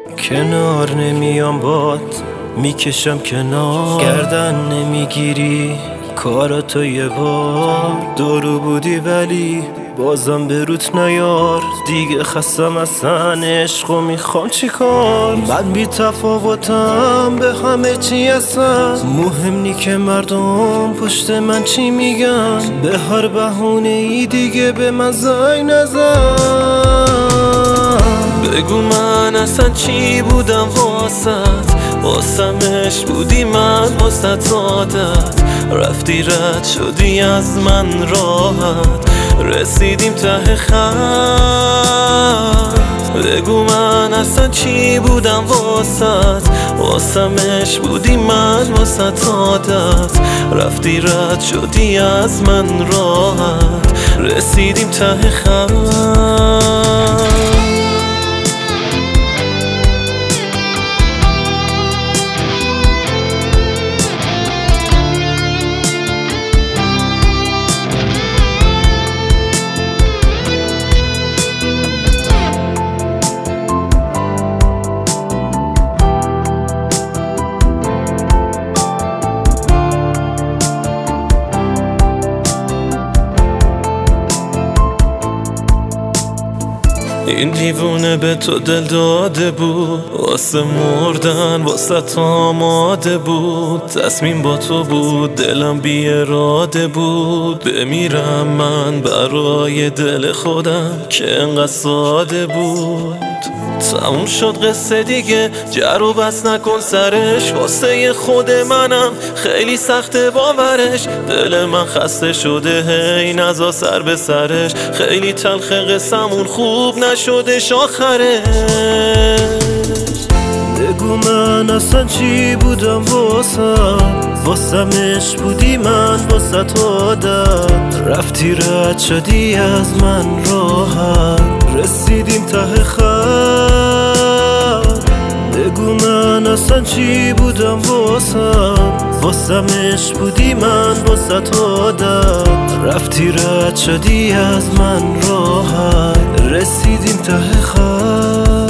کنار نمیام باد میکشم کنار، گردن نمیگیری کاراتو یه بار. دورو بودی ولی بازم به روت نیار. دیگه خستم از سن عشق و میخوام چی کار. من بی تفاوتم به همه چی هستم، مهم نی که مردم پشت من چی میگن. به هر بهونه ای دیگه به من زنگ نزن. بگو من اصلا چی بودم واسمش بودی من واسط عادت. رفتی رد شدی از من راحت، رسیدیم ته خط. بگو من اصلا چی بودم واسمش بودی من واسط عادت. رفتی رد شدی از من راحت، رسیدیم ته خط. این دیوونه به تو دل داده بود، واسه مردن واسه تو آماده بود. تصمیم با تو بود، دلم بی اراده بود. بمیرم من برای دل خودم که انقدر ساده بود. تموم شد قصه دیگه، جر و بس نکن سرش. واسه خود منم خیلی سخته باورش. دل من خسته شده هی نزا سر به سرش. خیلی تلخ قصمون خوب نشدش آخرش. بگو من اصلا چی بودم واسمش بودی من واسط عادت. رفتی رد شدی از من راحت، رسیدیم ته خط. بگو من اصلا چی بودم واسمش بودی من واسط عادت. رفتی رد شدی از من راحت، رسیدیم ته خط.